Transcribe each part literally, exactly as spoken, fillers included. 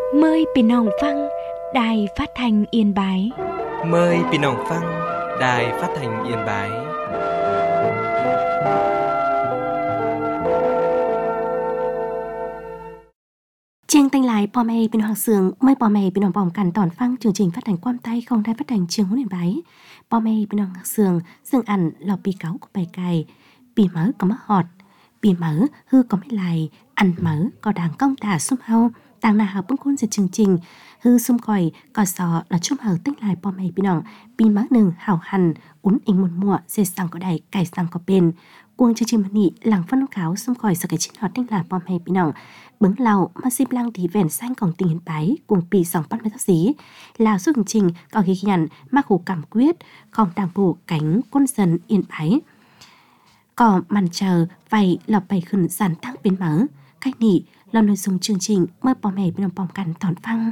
Mờiพี่น้องฟังđài phát thanh Yên Bái. Mời พี่น้องฟัง Đài Phát thanh Yên Bái. Trên tay láiพ่อแม่พี่น้องsướngไม่พ่อแม่พี่น้องพร้อมกันตอนฟังchương trình phát hành quan tay không đài phát hành trường huấn luyện bái. พ่อแม่พี่น้องsướngซึ่งอันเราปีเก้าก็ไปไกลปีmở có mất họtปีmở hư có mấy lại ăn mở có đảng công tả xung haoต่างนาหาปุ้นคุ้นเสร็จจริงๆฮือซุ่มคอยก็สอและชุ่มเหอตั้งหลายปอมให้พี่น้องปีมะหนึ่งเห่าหันอุ้นอิงหมุนมั่วเสร็จสั่งก็ได้ไก่สั่งก็เป็นกวงจริงๆมันนี่หลังฟันน้ำขาวซุ่มคอยสกัดชิ้นหอดตั้งหลายปอมให้พี่น้องเบิ้งเรามาซิบลังทีแวนสร้างของติงเห็นไปกวงปีสองพันไม่ทักสีลาวสู้จริงๆก็ขี้ยันมาขู่กำเกวียดของต่างผูกcảnhก้นเซินเอียนไปก็มันเจอไฟเราไปขึ้นสันตั้งเป็นเหมือใครนี่เราnội dung chương trình mờiพ่อแม่พี่น้องพร้อมกันตอนฟัง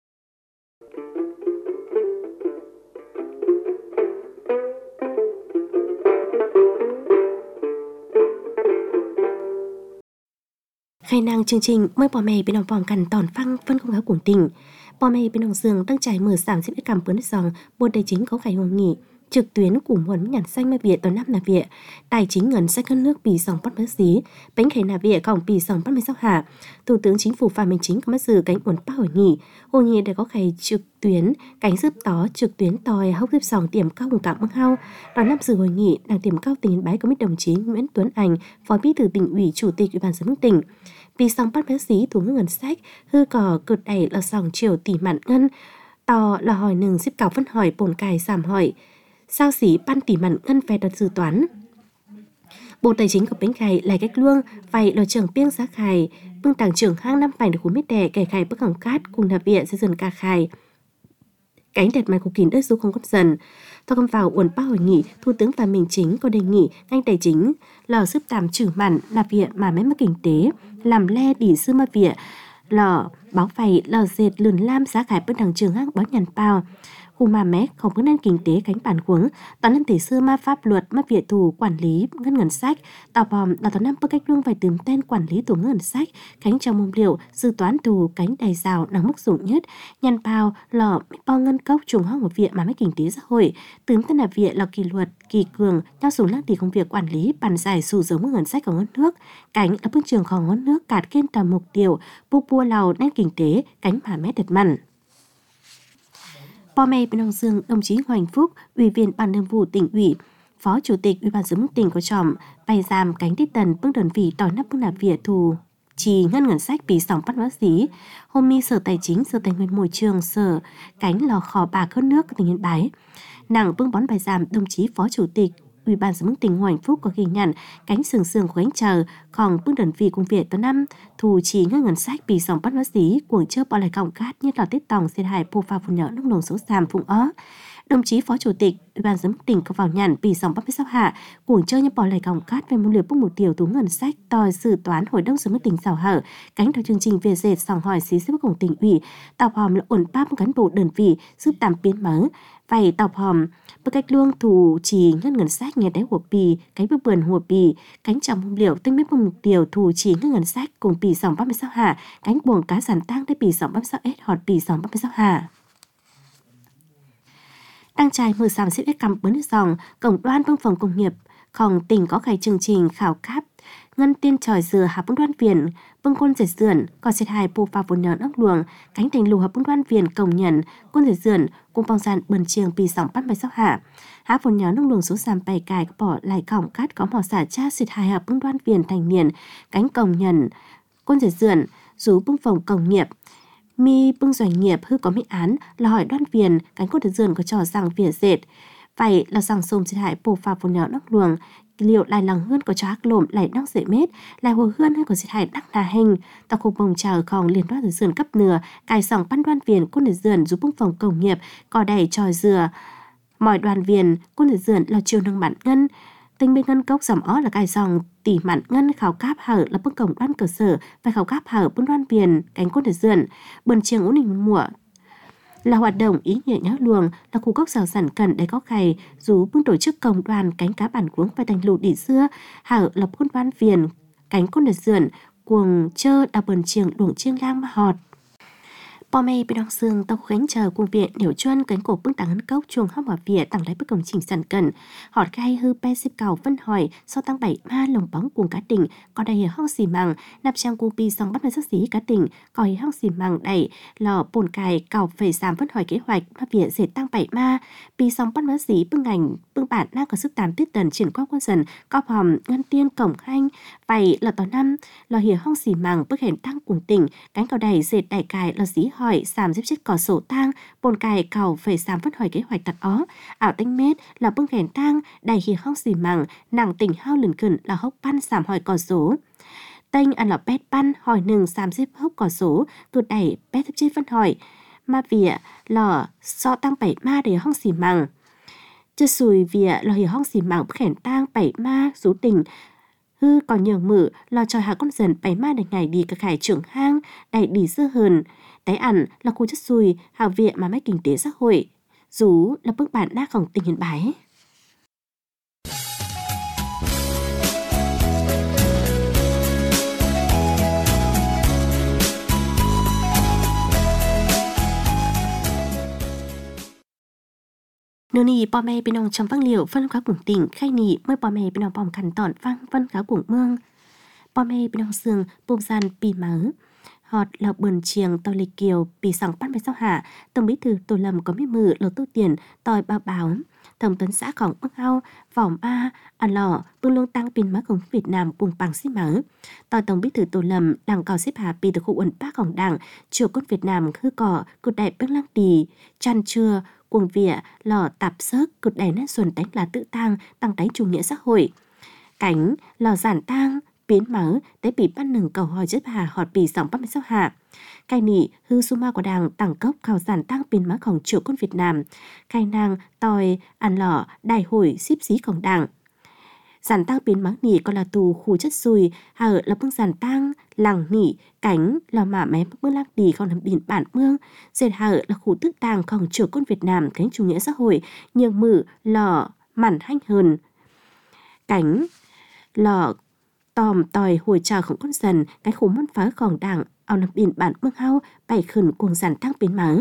khai năng chương trình mờiพ่อแม่พี่น้องพร้อมกันตอนฟังphân không khá cuồng tìnhพ่อแม่พี่น้องDươngตั้งใจmở sám xếp cảm bướn dòng bộ tài chính có khải hội nghị trực tuyến của muốn nhàn xanh mà Việt toàn năm là Việt tài chính ngân sách hơn nước bì sòng bắt mất xí bánh khải là Việt còng bì sòng bắt mấy sao hạ thủ tướng chính phủ Phạm Minh Chính có mất sự cánh uốn bắc hội nghị hội nghị để có khải trực tuyến cánh giúp tó trực tuyến tòi hốc giúp sòng tiềm cao cùng cảm băng hao đoàn năm dự hội nghị đang tiềm cao tỉnh bái có mấy đồng chí Nguyễn Tuấn Anh phó bí thư tỉnh ủy chủ tịch ủy ban giám đốc tỉnh bì sòng bắt mất xí thủ ngân sách hư cò cực đẩy là sòng triều tỷ mạn ngân tò là hỏi nừng xếp cào phân hỏi bồn cài giảm hỏi sao xỉ ban tỷ mặn ngân về đặt dự toán Bộ Tài chính của Bến Khải lại cách luông phải là trưởng biên giá khải bưng tàng trưởng hang năm phải được cuốn mít đẻ kẻ khải bức hỏng cát cùng nạp viện xây dần ca khải cánh đẹp mặt của kín đất số không có dần theo công vào uẩn ba hội nghị Thủ tướng Phạm Minh Chính có đề nghị ngành tài chính là giúp tạm trừ mặn nạp viện mà mấy mất kinh tế làm le đỉ sư mà viện là báo phải là dệt lườn lam giá khải bưng tàng trưởng hang báo nhàn bao khu mà mẹ không có nên kinh tế cánh bản cuống toàn nên thể xưa ma pháp luật ma việt thủ quản lý ngân ngân sách tạo bòm là toàn năm bức cách luông phải tìm tên quản lý thủ ngân sách cánh trong mông liệu dự toán thủ cánh đầy rào nắng mức dụng nhất nhàn bao lò bao ngân cốc trùng hoang một viện mà mấy kinh tế xã hội tướng tên là viện là kỷ luật kỳ cường nhau dùng lăng tỷ công việc quản lý bàn giải sủ giống ngân sách của ngân nước cánh là bước trườngของngân nước cạt kiên tầm mục tiêu bu bua lầu nên kinh tế cánh mà mẹ đệt mặnพ่อแม่พี่น้องDương đồng chí Hoành Phúc, Ủy viên Ban Thường vụ Tỉnh ủy, Phó Chủ tịch Ủy ban Giám đốc tỉnh có chọn bày giảm cánh tiết tần bước đơn vị tỏi nắp bước nạp việt thù trì ngân ngân sách bị sòng bắt bác sĩ. Hôm nay Sở Tài chính, Sở Tài nguyên Môi trường, Sở cánh lò khò bạc hơn nước tỉnh Yên Bái. Nàng bưng bón bài giảm đồng chí Phó Chủ tịch Ủy ban Giám đốc tỉnh Hoành Phúc có ghi nhận cánh sừng sừng của cánh chờ còn bước đơn vị công việc tới năm thù trì ngân ngân sách bị sòng bắt bác sĩ cuồng chớp bỏ lại cọng cát như lò tết tòng xê hai phù pha phù nhỡ nước lồng số sàm phùng ó. Đồng chí Phó Chủ tịch Ủy ban Giám đốc tỉnh có vào nhận bị sòng bắt sáu hạ cuồng chơi như bỏ lại cọng cát về một liều bốc một điều tú ngân sách tòi dự toán hội đồng giám đốc tỉnh xảo hở cánh theo chương trình về dệt sòng hỏi xí xếp của tỉnh ủy tạo hòm là ổn ba cán bộ đơn vị giúp tạm biến mở vậy tạo hòm bức cách luông thủ chỉ ngân ngân sách nghe đáy của bì cánh bước vườn của bì cánh trong mông liệu tinh mấy mông điều thủ chỉ ngân ngân sách cùng bì sòng ba mươi sáu hạ cánh buồng cá giản tăng tới bì sòng ba mươi sáu s hot bì sòng ba mươi sáu hạ đang trải mở sàm xếp cắm bướn dòng cổng đoan văn phòng công nghiệpของtỉnh có khai chương trình khảo cáp ngân tiên tròi dừa hà bún đoan viện bưng côn dệt dườn có xịt hài bù pha vốn nhờn ốc luồng cánh thành lù hà bún đoan viện cổng nhận côn dệt dườn cùng bong sàn bần chiềng bì sòng bắt bài sóc hạ há vốn nhờn ốc luồng số sàm bày cài bỏ lại cổng cát có mỏ xả cha xịt hài hà bún đoan viện thành niên cánh cổng nhận côn dệt dườn rú bưng phòng công nghiệp mi bưng doanh nghiệp hư có mỹ án là hỏi đoan viện cánh côn dệt dườn có trò rằng vỉa dệt vậy là rằng xôm xịt hại bù pha vốn nhờn ốc luồng liệu lại lòng hơn có cho hắc lồm lại nóc dễ mết lại hồ hơn hơn có xịt hại đắc đà hình tàu khu bồng chờ còn liên đoan dườn cấp nửa cài sòng ban đoan viện côn dệt dườn giúp bưng phòng công nghiệp có đầy tròi dừa mọi đoàn viện côn dệt dườn là chiều nâng bản ngân tinh bên ngân cốc dòng ó là cài sòng tỉ mạn ngân khảo cáp hở là bưng cổng đoan cơ sở và khảo cáp hở bưng đoan viện cánh côn dệt dườn bần chiêng ổn định mùa là hoạt động ý nghĩa nhớ luồng là khu gốc rào sản cần để có khải dù bưng tổ chức công đoàn cánh cá bản cuống phải thành lụ đỉ xưa hở lập quân văn viền cánh côn đợt dườn cuồng chơ đà bần chiềng luồng chiêng lang mà họt Bò mê bên đông xương tàu khánh chờ cùng viện nếu chuyên cánh cổ bưng tảng hân cốc chuồng hóc bảo viện tặng lấy bức công trình sẵn cần. Họt gai hư pe xếp cầu vân hỏi sau tăng bảy ma lồng bóng cùng cá tỉnh có đầy hóc xì màng nạp trang cung pi xong bắt nơi sắc xí cá tỉnh có hóc xì màng đẩy lò bồn cài cầu về giảm vân hỏi kế hoạch mà viện sẽ tăng bảy ma pi xong bắt nơi xí bưng ảnh bưng bản đang có sức tàn tuyết tần triển qua quân dần có hòm ngân tiên cổng hanh vậy là tàu năm lò hiểu hóc xì màng bức hẹn tăng cùng tỉnh cánh cầu đầy dệt đẩy cài lò xí hỏi sàm giúp chết cỏ sổ tang bồn cài cầu phải sàm vất hỏi kế hoạch tật ó ảo tinh mết là bưng hèn tang đầy hì hóc xì màng nàng tỉnh hao lửng cẩn là hốc pan sàm hỏi cỏ số tênh ăn là pet pan hỏi nừng sàm xếp hốc cỏ số cứ đẩy pet giúp chết vân hỏi ma vỉa lò so tăng bảy ma để hóc xì màng chưa sùi vỉa lò hì hóc xì màng bức hèn tang bảy ma số tỉnh hư còn nhường mử lò tròi hạ con dần bảy ma để ngày đi cả khải trưởng hang đầy đi dư hờn tái ẩn là khu chất xùi hào viện mà mấy kinh tế xã hội dù là bức bản đa khổng tình hiện bái. Nô nì bò mê bên ông trong vang liệu phân khá cùng tỉnh khai nì mới bò mê bên ông bòm khăn tỏn vang phân khá cùng mương bò mê bên ông sương bông gian pì mớ họt là bườn chiềng tàu lịch kiều bị sòng bắt với sao hạ tổng bí thư Tô Lâm có mấy mừ lô tô tiền tòi bao báo tổng tuấn xã khổng ức hao vòng ba ăn lò bưng lông tăng pin má khổng Việt Nam cùng bằng xí mớ tòi tổng bí thư Tô Lâm đảng cò xếp hạ bị từ khu uẩn bác khổng đảng chiều cốt Việt Nam hư cỏ cột đại bác lăng tì chăn trưa cuồng vỉa lò tạp sớt cột đại nét xuân đánh là tự tang tăng đánh chủ nghĩa xã hội cánh lò giản tang biến mở tế bị bắt nừng cầu hỏi chất hà họt bị sòng bắt sao hạ cai nị hư su ma của đảng tăng cốc khảo giản tăng biến mở khổng triệu quân Việt Nam khai nàng tòi ăn lỏ đại hội xíp xí khổng đảng giản tăng biến mở nị còn là tù khu chất xùi hở là bưng giản tăng lằng nị cánh là mả mé bưng lăng đi không làm biển bản mương dệt hở là khu tức tàng khổng triệu quân Việt Nam cánh chủ nghĩa xã hội nhường mử lò mặn hanh hơn cánh lò tòm tòi hồi trào không con dần cái khủng môn phá khổng đảng ao nằm biển bản mương hao bảy khẩn cuồng giản tăng biến mớ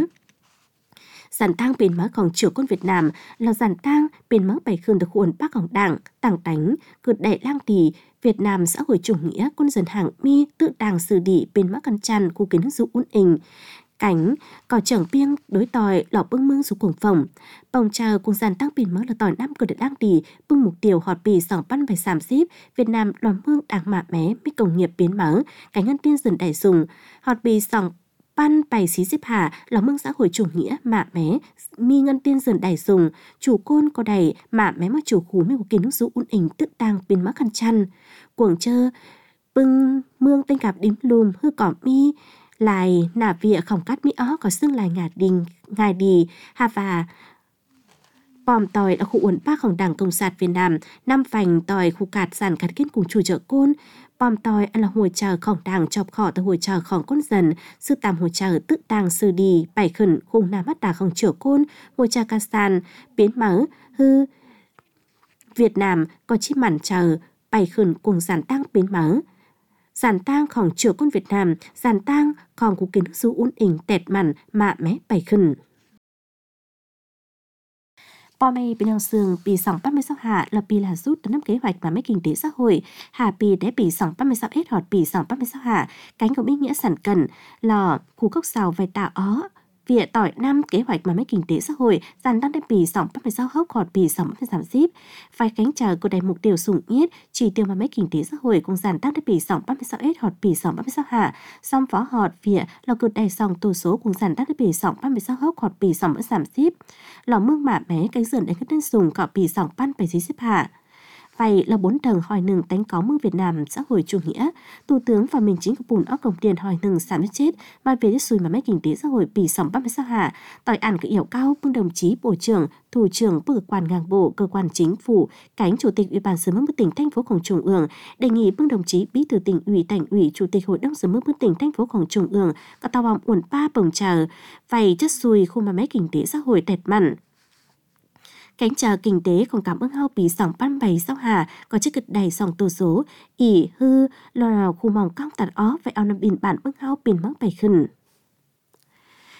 giản tăng biến mớ khổng triều quân Việt Nam là giản tăng biến mớ bảy khẩn được khuôn bác khổng đảng tàng đánh cượt đại lang tỳ Việt Nam xã hội chủ nghĩa quân dân hàng mi tự đảng xử đỉ biến mớ căn chăn khu kiến dụ uốn ình cánh cò trưởng piêng đối tòi lọ bưng mương xuống cuồng phòng bồng chờ cuồng giàn tăng pin mới là tòi năm cờ đại lang tỳ bưng mục tiêu họt bì sòng pan phải sàm xíp Việt Nam đoàn mương đảng mạ mé mi công nghiệp biến mớ cánh ngân tiên dần đại dùng họt bì sòng pan bày xí xếp hà là mương xã hội chủ nghĩa mạ mé mi ngân tiên dần đại dùng chủ côn có đầy mạ mé mà chủ khú mi của kiến nước dụ uốn ình tự tăng pin mớ khăn chăn cuồng chơ bưng mương tên cạp đím lùm hư cỏ mi lại nả vịa khổng cát mỹ ó có xương lại ngà đình ngài đi hà và bòm tòi ở khu uẩn bác khổng đảng Cộng sản Việt Nam năm phành tòi khu cạt giàn cắt kiến cùng chủ trợ côn bòm tòi là hồi chờ khổng đảng chọc khỏ từ hồi chờ khổng con dần sư tàm hồi chờ tự tàng sư đi bảy khẩn khung nam mắt đà khổng trở côn hồi chờ ca sàn biến mở hư Việt Nam có chi mặn chờ bảy khẩn cùng giàn tăng biến mở giàn tang khổng triều quân Việt Nam giàn tang khổng của kiến du uốn ình tẹt mặn mạ mé bảy khẩn bò mê bên ông sương bị sòng bắt mươi sáu hạ là bị là rút từ năm kế hoạch mà mấy kinh tế xã hội hà bị để bị sòng bắt mươi sáu hết họt bị sòng bắt mươi sáu hạ cánh của ý nghĩa sản cần lò khu cốc xào về tạo ó vỉa tỏi năm kế hoạch mà mấy kinh tế xã hội dàn đang đem bì sòng bắt mươi sáu hốc họt bì sòng bắt giảm ship phải cánh chờ của đầy mục tiêu sủng yết chỉ tiêu mà mấy kinh tế xã hội cùng dàn đang đem bì sòng bắt mươi sáu hết họt bì sòng bắt mươi sáu hạ xong phó họt vỉa là cực đầy sòng tổ số cùng dàn đang đem bì sòng bắt mươi sáu hốc họt bì sòng bắt giảm ship lò mương mạ mé cánh sườn đánh các tên sùng cọ bì sòng pan bảy xí xếp hạ vậy là bốn tầng hỏi nừng đánh có mương Việt Nam xã hội chủ nghĩa thủ tướng và mình chính của bùn óc cổng tiền hỏi nừng sản chết mà về xùi mà mấy kinh tế xã hội bị sòng bắt mươi sáu hạ tỏi ản cái yểu cao bưng đồng chí bộ trưởng thủ trưởng cơ quan ngang bộ cơ quan chính phủ cánh chủ tịch ủy ban sớm mức tỉnh thành phố khổng trung ương đề nghị bưng đồng chí bí thư tỉnh ủy thành ủy chủ tịch hội đồng sớm mức tỉnh thành phố khổng trung ương có tàu vòng uẩn ba bồng chờ vậy chất xùi khu mà mấy kinh tế xã hội tẹt mặn cánh chờ kinh tế còn cảm ơn hao bí sòng ban bày sau hà có chiếc cực đầy sòng tổ số ỉ hư lo nào khu mỏng cong tạt ó vậy ao nằm bình bản bưng hao bình mắc bày khẩn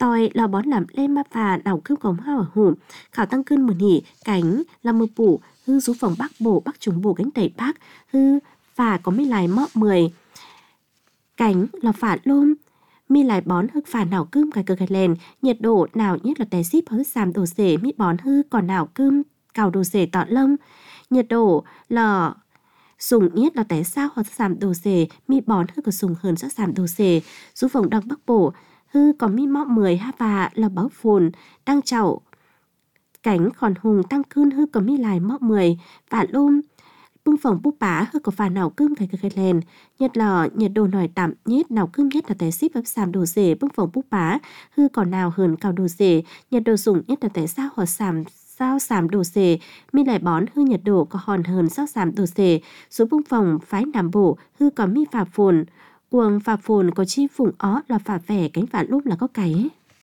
Tôi là bón làm lên mà phà đảo cướp gồm hao ở hùm, khảo tăng cơn mùa nỉ, cánh là mưa bủ, hư rú phòng bắc bổ, bắc trùng bổ cánh tẩy bắc, hư phà có mấy lại mọ mười. Cánh là phà lôm, mi lại bón hức phà nào cơm cái cơ cái lên, nhiệt độ nào nhất là té ship hư giảm đồ rể mi bón hư còn nào cơm cào đồ rể tọt lông, nhiệt độ là sùng nhất là té sao hoặc giảm đồ rể mi bón hư có sùng hơn sắc giảm đồ rể, rú phòng đăng bắc bổ, hư có mi mọ mười ha và là báo phồn đang chậu cánh còn hùng tăng cơn hư có mi lại mọ mười và lôm bưng phòng búp bá hư có phà nào cơm cái cái lên nhất là nhiệt độ nổi tạm nhất nào cơm nhất là té ship ấp giảm đồ rể bưng phòng búp bá hư còn nào hơn cao đồ rể nhiệt độ dùng nhất là té sao hoặc giảm sao giảm đồ rể mi lại bón hư nhiệt độ có hòn hơn sao giảm đồ rể số bưng phòng phái nam bổ hư có mi phà phồn cuồng phà phồn có chi phùng ó là phà vẻ cánh phà lúc là có cái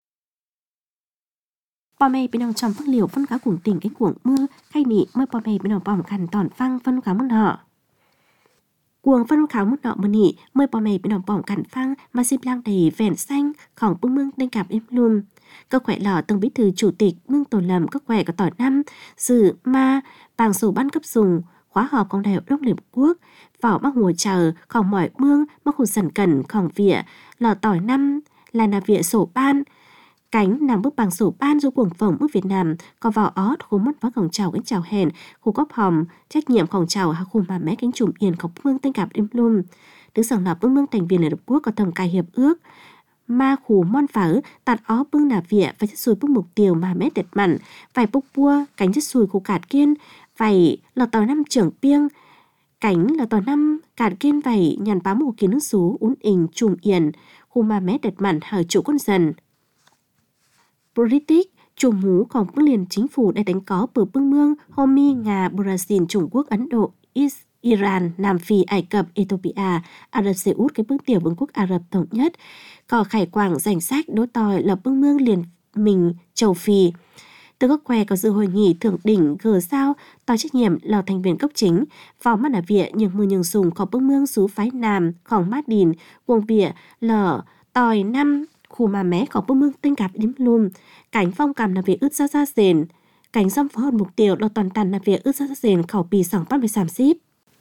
bò mày bên ông trong phân liều phân cá cuồng tỉnh cánh cuồng mưa khay nị mới bò mày bên ông bòm khăn tòn phăng phân cá món nọ cuồng phân cá món nọ mưa nị mới bò mày bên ông bòm khăn phăng mà xịp lang đầy vẹn xanh khỏng bưng mương đinh cạp im lùm cơ khỏe lò từng bí thư chủ tịch mương tổ lầm cơ khỏe có tỏi năm dự ma bàng sổ ban cấp dùng khóa họp công đại đông liên quốc vào mắc mùa chờ khỏng mỏi mương mắc hụt sần cần khỏng vỉa lò tỏi năm là nà vỉa sổ ban cánh nằm bước bằng sổ ban du cuồng phồng bước Việt Nam có vào ót khu mất vác khổng chào cánh chào hèn khu góp hòm trách nhiệm khổng chào hạ khu mà mẽ cánh trùm yên khổng mương tên cạp đêm lum đứng sòng lập bước mương thành viên Liên Hợp Quốc có tầm cài hiệp ước ma khủ mon phở tạt ó bưng nà vỉa và chất xùi bước mục tiêu mà mẽ đẹp mặn vài bốc bua cánh chất xùi khu cạt kiên vài là tàu năm trưởng piêng cánh là tàu năm cạt kiên vài nhàn bám một kiến nước xú uốn ình trùm yên khu mà mẽ đẹp mặn hở chủ con dần British chùm hú còn bước liền chính phủ đã đánh có bờ bưng mương Homi, Nga, Brazil, Trung Quốc, Ấn Độ, Is, Iran, Nam Phi, Ai Cập, Ethiopia, Ả Rập Xê Út, cái bước tiểu vương quốc Ả Rập Thống Nhất, có khải quảng danh sách đối tòi là bưng mương liền mình châu Phi. Từ các que có dự hội nghị thượng đỉnh gờ sao tòa trách nhiệm là thành viên cấp chính vào mắt là vịa nhưng mưa nhường sùng có bưng mương xú phái Nam khỏng mát đìn cuồng vịa lở tòi năm khu mà mé có bưng mương tinh cạp đếm lùm cánh phong cầm là việc ướt ra ra rền cánh xâm phó hơn mục tiêu là toàn tàn là việc ướt ra ra rền khẩu bì sòng bắt về giảm ship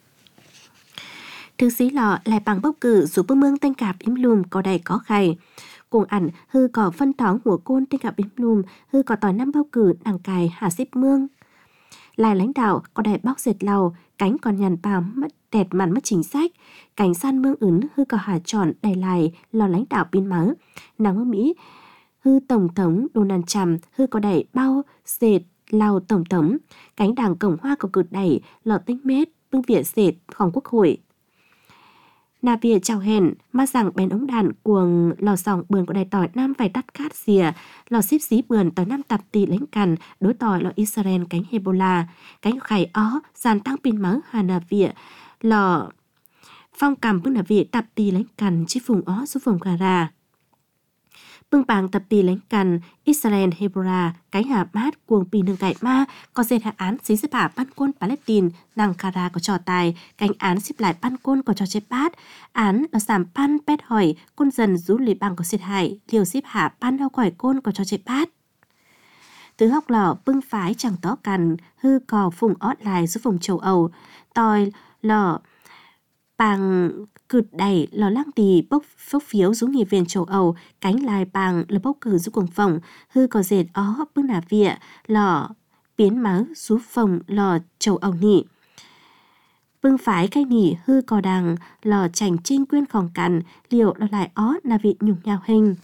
thứ xí lọ lại bằng bốc cử dù bưng mương tinh cạp đếm lùm có đầy có khay cùng ảnh hư có phân thoáng của côn tinh cạp đếm lùm hư có tỏi năm bốc cử đằng cài hạ ship mương lại lãnh đạo có đầy bóc dệt lầu cánh còn nhàn bào mất đẹp mặn mất chính sách cảnh san mương ứng hư có hà tròn đầy lại lò lãnh đạo pin mớ nàng ở Mỹ hư tổng thống Donald Trump hư có đẩy bao dệt lào tổng thống cánh đảng Cộng hòa có cử đẩy lò tinh mết bưng vỉa dệt phòng quốc hội nà vỉa chào hèn mà rằng bèn ống đàn cuồng lò sòng bườn của đài tỏi nam phải tắt cát xìa lò xíp xí bườn tỏi năm tập tì lãnh cằn đối tỏi lò Israel cánh Hezbollah cánh khải ó dàn tăng pin mớ hà nà vỉa lò phong cầm bưng nà vỉa tập tì lãnh cằn chi phùng ó số phùng gà ra bưng bàng tập tì lãnh cằn Israel Hezbollah cánh hà mát cuồng pì nương cải ma có dệt hạ án xí xếp hạ ban quân Palestine nàng Kara có trò tài cánh án xếp lại ban quân có trò chế bát án là giảm pan pet hỏi quân dần rú lì bằng có xếp hại liều xếp hạ pan đau khỏi côn có trò chế bát từ hóc lò bưng phái chẳng tó cằn hư cò phùng ót lại số vùng châu Âu tòi lò bằng cử đẩy lò lăng tì bốc phốc phiếu xuống nghị viện châu Âu cánh lại bằng là bốc cử giúp cuồng phòng hư có dệt ó bưng nà vịa lò biến máu giúp phòng lò châu Âu nị bưng phái cái nỉ hư cò đằng lò chành trinh quyên khòng cằn liệu lò lại ó nà vị nhung nhào hình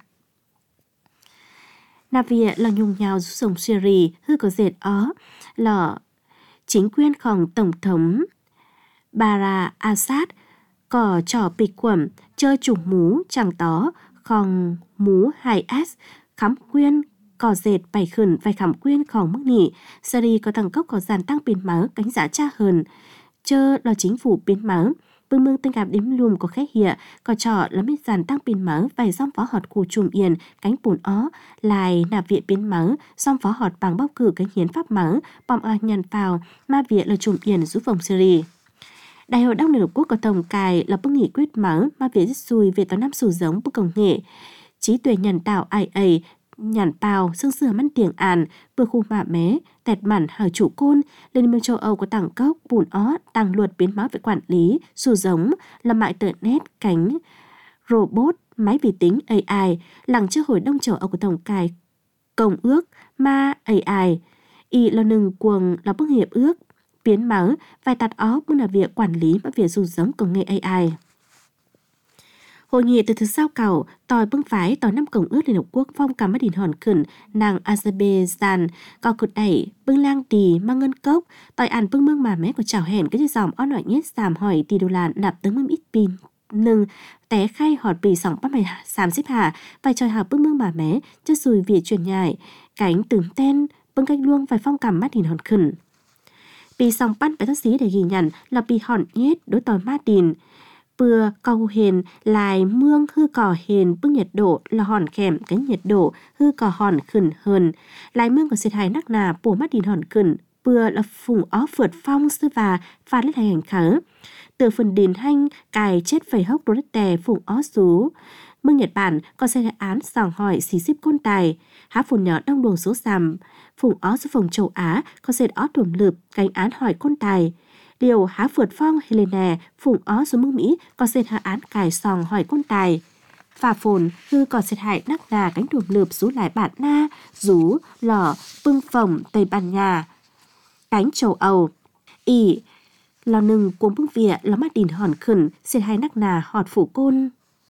nà vịa lò nhung nhào giúp sống Syria hư có dệt ó lò chính quyền khòng tổng thống Bara Assad có trò bịch quẩm chơi chủng mú chẳng tó khòng mú hai s khám quyên có dệt bày khẩn vài khám quyên khòng mức nỉ Syria có thằng cốc có dàn tăng biến máu cánh giả cha hơn chơ là chính phủ biến máu bưng mương tinh cạp đếm lùm có khét hiện có trò là biết dàn tăng biến máu vài dòng phó họt khu chùm yên cánh bùn ó lại nạp viện biến máu dòng phó họt bằng bóc cử cánh hiến pháp máu bom a nhằn vào ma viện là chùm yên giúp phòng Syria Đại hội Đông Liên Hợp Quốc có tổng cài là bước nghị quyết máu mà việc rất xùi về tàu năm sủ giống bước công nghệ trí tuệ nhân tạo i a nhàn bào xương sửa mắt tiếng àn vừa khu mạ mé tẹt mặn hào chủ côn Liên minh châu Âu có tảng cốc bùn ó tăng luật biến báo về quản lý dù giống là mại tờ nét cánh robot máy vi tính a i làng trước hồi đông châu Âu của tổng cài công ước ma a i y là nừng cuồng là bức hiệp ước biến máu vài tạt ó cũng là việc quản lý và việc dùng giống công nghệ a i. Hội nghị từ thứ sao cầu tòi bưng phái tòi năm công ước Liên Hợp Quốc phong cảm mắt đỉnh hòn khẩn nàng Azerbaijan có cột đẩy bưng lang tì mang ngân cốc tòi ăn bưng mương mà mé của chào hẹn cái dòng ó nổi nhét giảm hỏi tỷ đô la nạp tới mâm ít pin nâng té khay họt bì sòng bắt mày xàm xếp hạ vài tròi hào bưng mương mà mé cho xùi việc truyền nhại cánh tường ten bưng cách luông vài phong cảm mắt đỉnh hòn khẩn bì sòng bắt phải tác sĩ để ghi nhận là bì hòn nhét đối tòi mát đìn bừa cầu hền lại mương hư cò hền bưng nhiệt độ là hòn kèm cái nhiệt độ hư cò hòn khẩn hơn lại mương có xịt hài nắc nà bổ mắt đìn hòn khẩn bừa là phùng ó phượt phong sư và pha lên hành khở từ phần đền hanh cài chết phẩy hốc đô đất tè phùng ó xú mương Nhật Bản có xe án sòng hỏi xí xíp côn tài há phùn nhỏ đông đồ số sàm phùng ó số phòng châu Á có xe ó tuẩm lượp cánh án hỏi côn tài điều há phượt phong Helena phùng ó số mương Mỹ có xe hạ án cài sòng hỏi côn tài phà phồn hư có xe hại nắc nà cánh tuẩm lượp rú lại bản na rú lò bưng phồng Tây Ban Nha cánh châu Âu y lò nừng cuốn bưng vịa là mắt đìn hòn khẩn xe hai nắc nà họt phủ côn.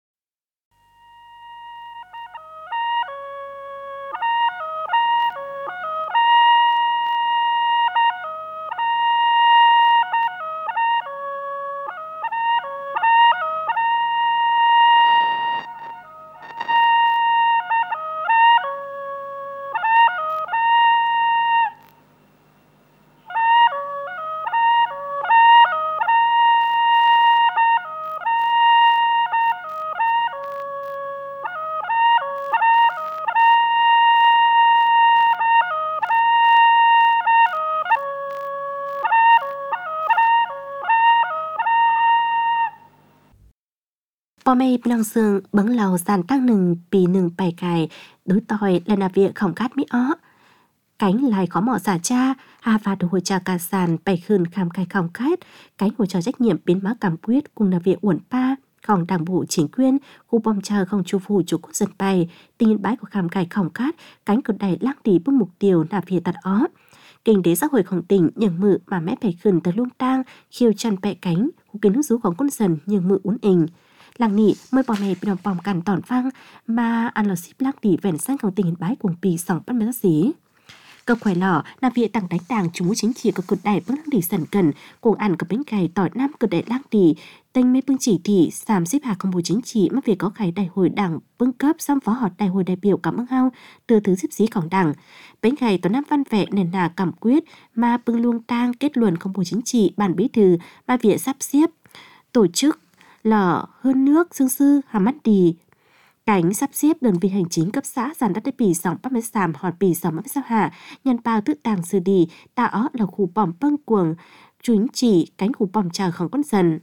Bò mây năng sương bấn lầu sàn tăng nừng bì nừng bài cài đối tòi là nà việc khổng cát mỹ ó cánh lại có mỏ giả cha hà và đồ hồi trà cà sàn bày khưn khám cài khổng cát cánh của trò trách nhiệm biến má cảm quyết cùng là việc uẩn pa khổng đảng bộ chính quyền khu bom chờ không chu phù chủ quốc dân bày tin bái của khám cài khổng cát cánh cột đẩy lắc đi bước mục tiêu là việc tạt ó kinh tế xã hội khổng tỉnh nhường mự mà mẹ bày khưn tới lung tang khiêu chăn bẹ cánh khu kiến nước rúของquân dần nhường mự uốn ình làng nị mới bỏ mày bị đồng bòm cằn tỏn phăng mà ăn lò xíp lắc đi vẹn sang cầu tình bái cuồng pì sòng bắt mấy xí cơ khỏe lò là việc tặng đánh đảng chúng chính trị có cực đại bước lắc đi sần cần cuồng ăn có bánh cày tỏi nam cực đại lắc đi tên mấy bưng chỉ thị xàm xếp hạ công bộ chính trị mất việc có khải đại hội đảng bưng cấp xong phó họp đại hội đại biểu cảm ơn hao từ thứ xếp xíของđảng bánh cày tỏi nam văn vẹ nền nà cảm quyết mà bưng luông tang kết luận công bộ chính trị bản bí thư mà việc sắp xếp tổ chức lở hơn nước xương sư hà mắt đi cánh sắp xếp đơn vị hành chính cấp xã giàn đất bì sòng bắt mấy sàm họt bì sòng bắt mấy sao hạ nhân bao tự tàng sư đi ta ó là khu bòm băng cuồng chính chỉ cánh khu bòm chờ không con dần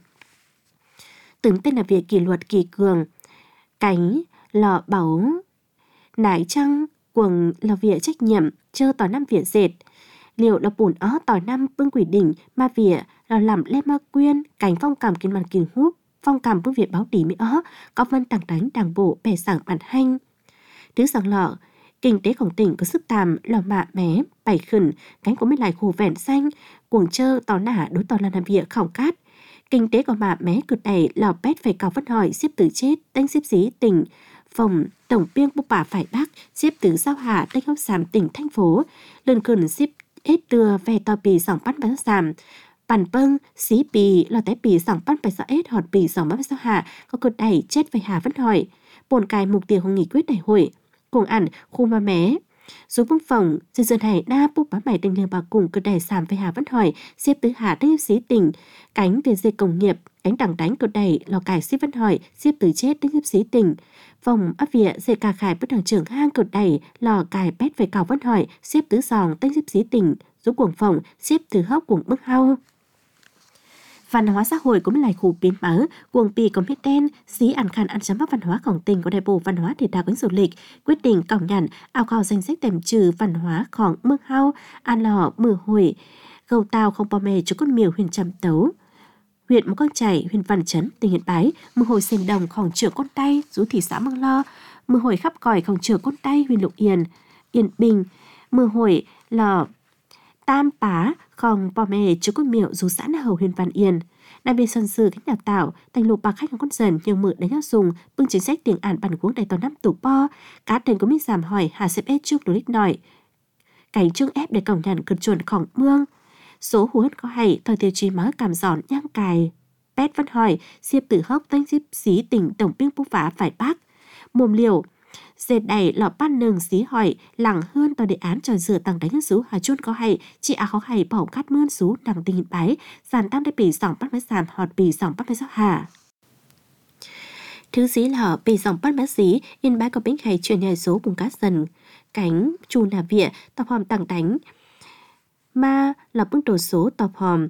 tướng tên là việc kỷ luật kỳ cường cánh lò bảo nải trăng cuồng là việc trách nhiệm chơ tỏi năm việc dệt liệu là bùn ó tỏi năm bưng quỷ đỉnh mà việc là làm lê ma quyên cánh phong cảm kiến bàn kiều hút phong cảm bức việc báo tỉ mỹ ó có vân tặng đánh đảng bộ bè sảng bản hanh thứ rằng lọ kinh tếของtỉnh có sức tàm lò mạ mé bảy khẩn cánh của mấy lại khu vẹn xanh cuồng chơ tỏ nả đối tỏ là làm việc khảo cát kinh tế của mạ mé cực đẩy lò pét phải cào vất hỏi xếp tử chết đánh xếp dí tỉnh phòng tổng biên bốc bà phải bắc xếp tử giao hạ đánh hốc sàm tỉnh thành phố lần khẩn xếp ết đưa về tòa bì sòng bắt bán sàm bản bâng xí bì lo té bì sòng bắt phải sao ết họt bì sòng bắt phải sao hạ có cột đẩy chết phải hà vẫn hỏi bồn cài mục tiêu không nghị quyết đại hội cùng ăn khu ma mé dù bông phòng dân dân hải đa bút bá mày tình liều bà cùng cột đẩy sàm phải hà vẫn hỏi xếp tứ hạ đánh xí tỉnh cánh về dây công nghiệp cánh đẳng đánh cột đẩy lò cài xếp vẫn hỏi xếp tứ chết đánh xí tỉnh phòng áp vỉa dây cà khải bất đảng trưởng hang cột đẩy lò cài pét về cào vẫn hỏi xếp tứ giòn đánh xếp xí tỉnh giúp cuồng phòng xếp tứ hóc cuồng bức hao Văn hóa xã hội cũng là khu biến mở, cuồng bì có biết đen, xí ăn khăn ăn chấm bắc văn hóaของtỉnh có đại bộ văn hóa thể thao với du lịch, quyết định công nhận ao khảo danh sách tèm trừ văn hóaของmương hao, an lò, mưa hồi, gầu tàu không bò mè cho con miều huyền trầm tấu. Huyện Mù Căng Chải, huyện Văn Chấn, tỉnh Yên Bái, mưa hồi sen đồngของtrưởng con tay, rú thị xã Mương Lo, mưa hồi khắp còiของtrưởng con tay, huyện Lục Yên, Yên Bình, mưa hồi là Tam Pá,ของbò mè cho con miệu rú xã Na Hầu, huyện Văn Yên. Đặc biệt sân sư cách đào tạo, thành lục bạc khách con dần nhiều mượn đánh nhau dùng, bưng chính sách tiếng Ản bản cuống đầy tòa năm tủ po, cá tên có biết giảm hỏi hà xếp ép trước đối đích nổi. Cảnh chương ép để cổng nhận cực chuẩnของmương. Số hú hết có hay, thời tiêu chí mới cảm giòn nhang cài. Pét văn hỏi, xiếp tử hốc tanh xếp xí tỉnh tổng biên bố phá phải bác. Mồm liều, dệt đầy lọ ban nừng xí hỏi, lẳng hơn tòa đề án trò dựa tầng đánh xú hà chôn có hay, chị á khó hay bỏ cát mươn xú nặng tình hiện bái, giàn tam đế bì sòng bắt máy sàn họt bì sòng bắt máy gió hà. Thứ xí là bì sòng bắt máy xí, Yên Bái có bánh hay chuyển nhảy số cùng cá dần, cánh, chù nà vịa, tập hòm tầng đánh. Ma là bức đồ số tập hòm.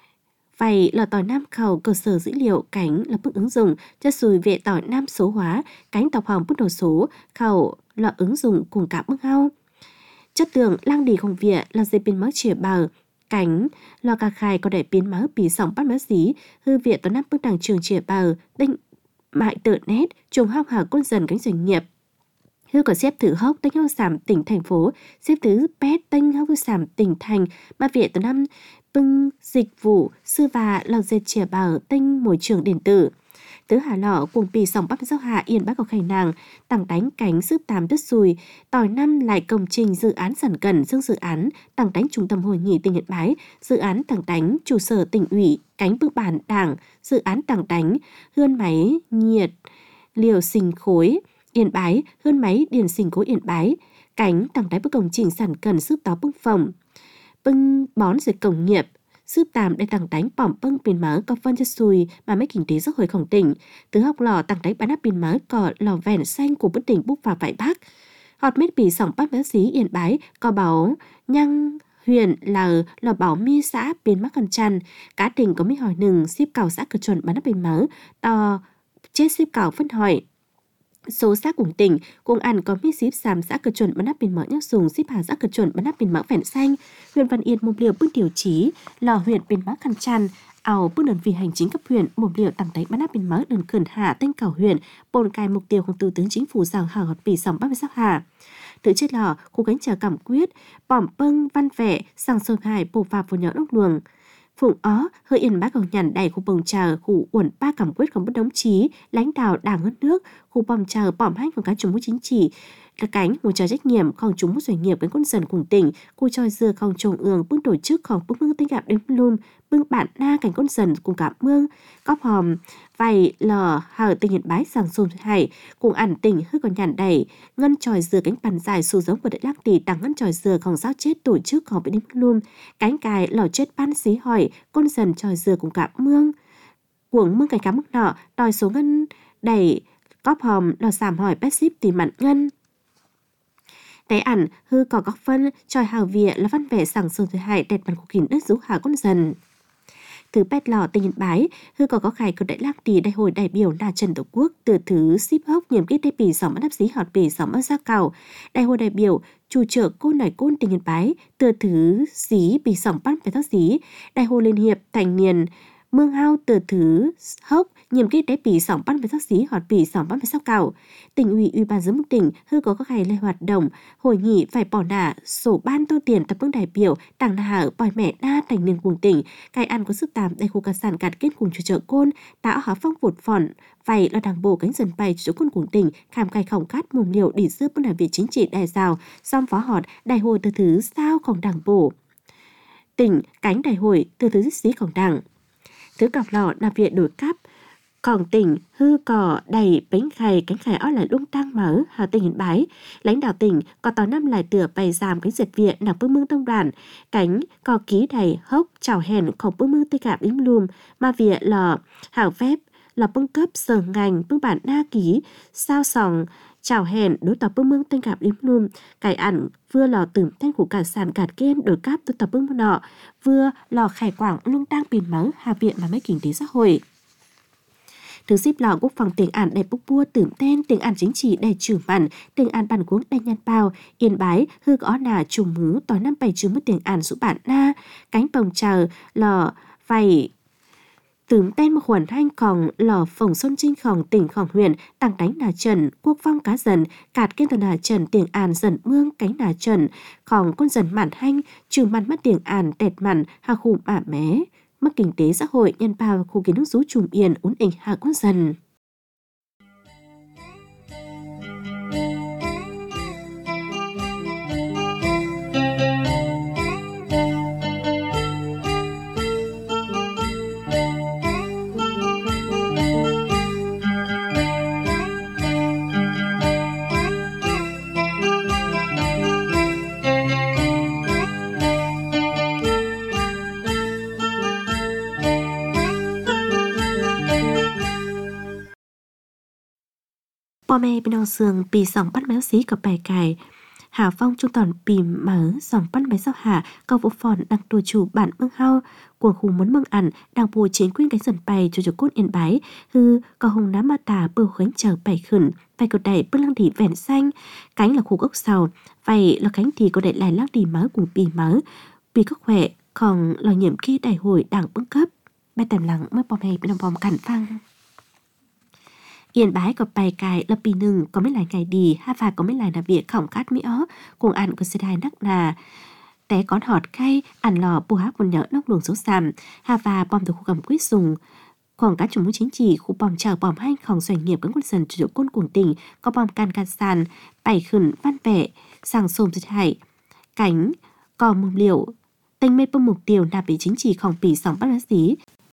Vậy là tỏi nam khẩu cơ sở dữ liệu, cánh là bức ứng dụng, chất xùi vệ tỏi nam số hóa, cánh tập hòm bức đồ số, khẩu là ứng dụng cùng cả bức hao. Chất lượng lang đi không vịa là dây biến máu chìa bờ, cánh là cà khai có đại biến máu bì sòng bắt máu xí, hư viện tỏi nam bức đằng trường chìa bờ, đinh mại tự nét, trùng hao hở quân dần cánh doanh nghiệp. Hư có xếp thử hốc tênh hao giảm tỉnh thành phố, xếp thứ pét tênh hao giảm tỉnh thành, mà viện tỏi năm bưng dịch vụ sư và lò dệt chìa bờ tinh môi trường điện tử. Tứ hà lọ cùng bì sòng bắc giáo hạ Yên Bái có khách nàng tăng đánh cánh sức tám đất xùi, tỏi năm lại công trình dự án sản cần dương dự án tăng đánh trung tâm hội nghị tỉnh Yên Bái, dự án tăng đánh trụ sở tỉnh ủy cánh bức bản đảng, dự án tăng đánh hươn máy nhiệt liều sinh khối Yên Bái, hươn máy điền sinh khối Yên Bái, cánh tăng đánh bức công trình sản cần sức tó bưng phòng bưng bón dịch công nghiệp, sư tàm để tăng đánh bỏng bưng pin mở có phân chất xùi mà mấy kinh tế rất hồi khổng tỉnh. Từ học lò tăng đánh bán áp pin mở có lò vẹn xanh của bất tỉnh bút vào vải bác. Họt mết bì sòng bát béo xí Yên Bái có bảo nhăng huyện là lò bảo mi xã pin mắc cần chăn. Cá tỉnh có mấy hỏi nừng xếp cào xã cực chuẩn bán áp pin mở to chết xếp cào phân hỏi. Số xã cùng tỉnh, cùng ăn có mít xíp xàm xã cực chuẩn bán áp pin mở nhắc dùng xíp hà xã cực chuẩn bán áp pin mở vẹn xanh. Huyện Văn Yên mục liều bước điều chí lò huyện pin mắc khăn chăn, ảo bước đơn vị hành chính cấp huyện mục liều tăng đánh bán áp pin mở đơn khẩn hạ tên cầu huyện, bồn cài mục tiêuของthủ tướng chính phủ giảng hào hợp bì sòng ba mươi sáu hà. Tự chết lò, khu cánh chờ cảm quyết, bỏm bưng văn vẻ, sang sôi hài bổ phạp vô nhỏ đốc luồng. Phụng ó, hơi Yên Bái còn nhằn đầy khu bồng chờ, khu uẩn ba cảm quyếtของbất đồng chí, lãnh đạo đảng hơn nước, khu bom chờ bỏm hách của các chủ chính trị, là cánh một chờ trách nhiệm không chúng một doanh nghiệp với quân dần cùng tỉnh, khu tròi dừa không trồng ương bước tổ chức không bước mương tinh gạp đến lùm, bưng bản na cảnh quân dần cùng cả mương, góp hòm, vầy lờ hở tình Yên Bái sang xôn hải, cùng ẩn tỉnh hơi còn nhằn đầy, ngân tròi dừa cánh bàn dài xù giống của đại lắc tỷ tăng ngân tròi dừa không giáo chết tổ chức không bị đến lùm, cánh cài lò chết ban xí hỏi, quân dần tròi dừa cùng cả mương, cuồng mương cảnh cá mức nọ, đòi số ngân đẩy, góp hòm lò giảm hỏi bét ship tìm mặn ngân. Té ẩn hư có góc phân tròi hào vịa là văn vẻ sẵn sương thứ hai đẹp bằng cuộc kìm đất rú hà con dần. Thứ bét lò tình Yên Bái, hư có góc khai của đại lắc tỷ đại hội đại biểu Na Trần Tổ quốc từ thứ ship hốc nhiệm kết đế bì sỏng bắt đáp xí họt bì sỏng bắt giác cầu. Đại hội đại biểu chủ trợ côn nải côn tình Yên Bái từ thứ xí bì sỏng bắt phải thác xí. Đại hội liên hiệp thành niên mương hao từ thứ hốc nhiệm kết đế bì sỏng bắt phải thác xí họt bì sỏng bắt phải giác cầu. Tỉnh ủy ủy ban giám mục tỉnh hư có các ngày lễ hoạt động hội nghị phải bỏ nả sổ ban tô tiền tập ứng đại biểu đảng na hở bòi mẹ na thành niên cùng tỉnh cái ăn có sức tạm đại khu cà sản cạt kết cùng chủ trợ côn tạo hóa phong vụt phòn vậy là đảng bộ cánh dần bay chủ quân cùng tỉnh khám cài khổng cát mồm liều để giúp bất đại vị chính trị đại rào xong phó họt đại hội từ thứ saoของđảng bộ tỉnh cánh đại hội từ thứ xíของđảng thứ cọc lò nạp viện đổi cắp còn tỉnh hư cò đầy bánh khay cánh khay ó lại lung tăng mở hà tỉnh Yên Bái lãnh đạo tỉnh có tỏ năm lại tựa bày giảm cánh diệt viện nằm bước mương tông đoàn cánh có ký đầy hốc chào hèn không bước mương tây cạp đếm lùm mà viện lò hảo phép là bưng cấp sở ngành bưng bản na ký sao sòng chào hẹn đối tập bưng mương tên gặp im lùm, cái ảnh vừa lò tưởng tên của cả sàn cạt kên đối cáp đối tập bưng mương nọ, vừa lò khải quảng lung đang pin mớ Hà Viện mà mấy kinh tế xã hội. Thứ ship lò quốc phòng tiếng An đầy bốc bua tưởng tên tiếng An chính trị đầy trừ mặn, tiếng An bản cuống đầy nhăn bao, Yên Bái hư gõ nà trùng mú tối năm bảy trừ mất tiếng An rũ bản na, cánh bồng chờ lò vầy tưởng tên một huẩn thanh khòng lò phồng xuân trinh khòng tỉnh khòng huyện tăng đánh nà trần quốc phong cá dần cạt kiên tờ nà trần tiếng An dần mương cánh nà trần khòng con dần mặn hanh trừ mặn mất tiếng An tẹt mặn hà khu bả mé mất kinh tế xã hội nhân bao khu kiến nước rú trùm yên ổn định hạ con dần. Bò mẹ bên đầu sườn bì sòng bắt méo xí cặp bài cài Hà Phong trung toàn bì mở sòng bắt máy sao hà cầu vũ phòn đang đùa chủ bản mương hao cuồng khu muốn mương ẩn đang bùa chiến quyên cánh dần bày cho cho cốt Yên Bái hư có hùng ná ma tà bưu khánh chờ bảy khẩn vài cột đẩy bước lăng đỉ vẹn xanh cánh là khu gốc sào vậy là cánh thì có đẩy lại lăng đỉ mở cùng bì mở bì các khỏe còn là nhiệm khi đại hội đảng bưng cấp bài tèm lặng mới bò mẹ bên đầu vòng cản phăng. Yên Bái có bài cài là bì nừng có mấy lại ngày đi ha và có mấy lại là việc khổng cát mỹ ó cùng ăn của xe đài nắc nà té con họt cay ăn lò bù hát một nhỡ nóc luồng số sàm ha và bom từ khu cầm quyết dùng còn các chủ mưu chính trị khu bom chờ bom hai khổng doanh nghiệp các quân dần chủ quân cuồng tỉnh có bom can can sàn bảy khẩn văn vẻ sang xôm dịch hại cánh cò mông liệu tinh mê bông mục tiêu nạp bị chính trị khổng bì sòng bắt lá xí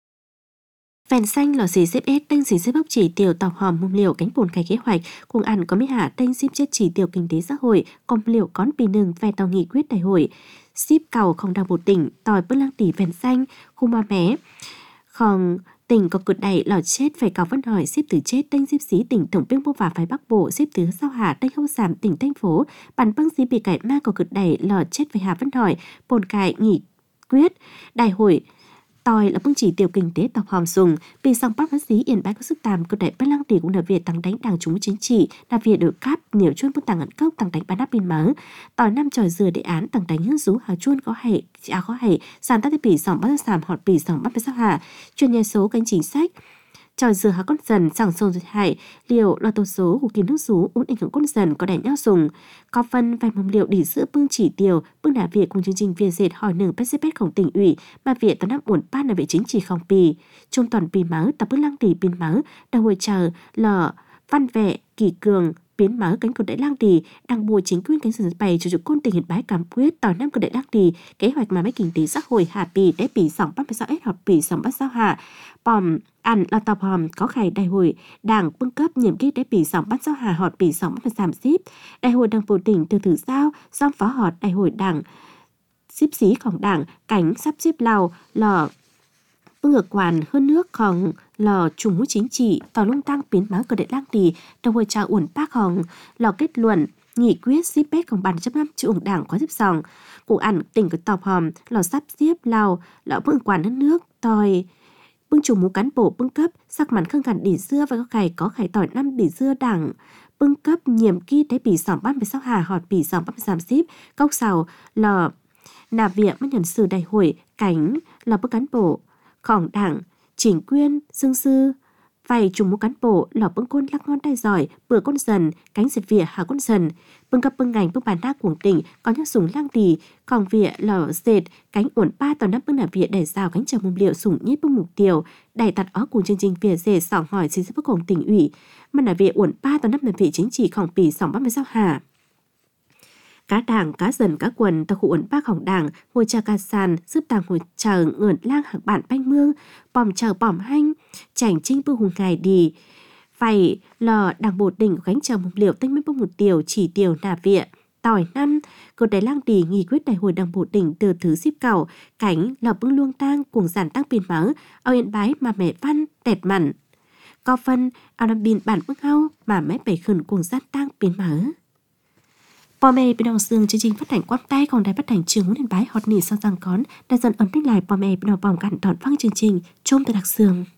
Vèn xanh lò xì xếp ết tên xì xếp bốc chỉ tiêu tàu hòm mông liệu cánh bồn cái kế hoạch cùng ăn có mấy hạ tên xếp chất chỉ tiêu kinh tế xã hội công liệu con bì nừng về tàu nghị quyết đại hội ship cầu không đào bộ tỉnh tòi bớt lăng tỷ vèn xanh khu ma mé không tỉnh có cực đẩy lò chết phải cáo vấn hỏi xếp từ chết tên xếp xí tỉnh tổng biên bộ và phái bắc bộ xếp từ sao hà tên không giảm tỉnh thành phố bản băng xí bị cải ma có cực đẩy lò chết phải hà vấn hỏi bồn cải nghị quyết đại hội tòi là phương chỉ tiêu kinh tế tộc hòm dùng vì song bắc bác sĩ Yên Bái có sức tàm cơ đại bất lăng tỷ cũng là việc tăng đánh đảng chúng chính trị là việc được cáp nhiều chuyên muốn tăng ẩn cốc tăng đánh bán nắp pin mở tòi năm trò dừa đề án tăng đánh hương rú hà chuôn có hệ à có hệ sàn tác bị sòng bắt sàm họt bị sòng bắt sao hà chuyên nhà số kênh chính sách trò dừa hà con dần sàng sông dịch hại liều là tổ số của kiến nước rú ổn định con dần có đẻ nhau dùng có phân vài mầm liệu để giữa bưng chỉ tiêu bưng đả việc cùng chương trình việt dệt hỏi nừng pê xê pêของtỉnh ủy mà việt tao năm uẩn ban là vệ chính trị không bì trung toàn bì máu tập bức lăng tỷ pin máu đại hội chờ lờ văn vệ kỳ cường biến máu cánh cột đại lang đì đang bùa chính quyền cánh sườn bày cho chủ côn tỉnh Yên Bái cam quyết tỏi năm cột đại lang đì kế hoạch mà mấy kinh tế xã hội hà bì để bì sòng bắt sáu s hoặc bì sòng bắt sáu hạ bòm ăn là tàu hòm có khải đại hội đảng bưng cấp nhiệm kỳ để bì sòng bắt sáu hà họt bì sòng bắt giảm ship đại hội đảng bộ tỉnh từ thử giao song phó họt đại hội đảng ship xíของđảng cánh sắp xếp lào lò bưng ngược quản hơn nướcของlò trùng mũ chính trị tỏ lung tăng biến máu cờ đại lang đì đồng hội trào uẩn bác hồng lò kết luận nghị quyết ship petของbàn chấp năm chủ ủng đảng có xếp sòng cụ ảnh tỉnh của tàu hòm lò sắp xếp lào lò bưng quản hơn nước tòi bưng chủ mũ cán bộ bưng cấp sắc mắn khương gắn đỉ dưa và có khải có khải tỏi năm đỉ dưa đảng bưng cấp nhiệm kỳ tế bỉ sòng ban với sao hà họt bỉ sòng ban với giảm ship cốc sào lò nạp viện mất nhận sự đại hội cánh lò bưng cán bộของđảng chỉnh quyên dương sư vài trùng mũ cán bộ lò bưng côn lắc ngon đai giỏi bữa con dần cánh diệt vỉa hà con dần bưng cấp bưng ngành bưng bàn đa cuồng tỉnh có nhắc súng lang đì còn vỉa lò dệt cánh uẩn ba tàu năm bưng nạp vỉa để rào cánh chờ mông liệu sủng nhít bưng mục tiêu đẩy tạt ó cùng chương trình vỉa dệt sòng hỏi xin giúp cùng tỉnh ủy mà nạp vỉa uẩn ba tàu năm nạp vỉa chính trịของปีsòng bắt mươi sao hà cá đảng cá dần cá quần tàu khu uẩn bácของđảng ngồi trà ca sàn giúp tàng ngồi chờ ngưỡn lang hạc bản banh mương bòm chờ bòm hanh chảnh trinh bưu hùng ngày đi vậy lò đảng bộ tỉnh gánh chờ một liệu tinh mấy bông một tiểu chỉ tiểu nà viện tỏi năm cột đại lang đi nghị quyết đại hội đảng bộ tỉnh từ thứ ship cầu cánh lò bưng luông tang cùng giản tăng pin máu ở Yên Bái mà mẹ văn tẹt mặn có phần ao làm bin bản bức hao mà mấy bảy khẩn cùng sát tăng biến mở. Bò mẹ bên đầu xương chương trình phát hành quát tay còn đài phát hành trường muốn đến bái hot nỉ sau rằng con đã dần ấn tích lại bò mẹ bên đầu vòng cản đón phăng chương trình chôm từ đặc xương.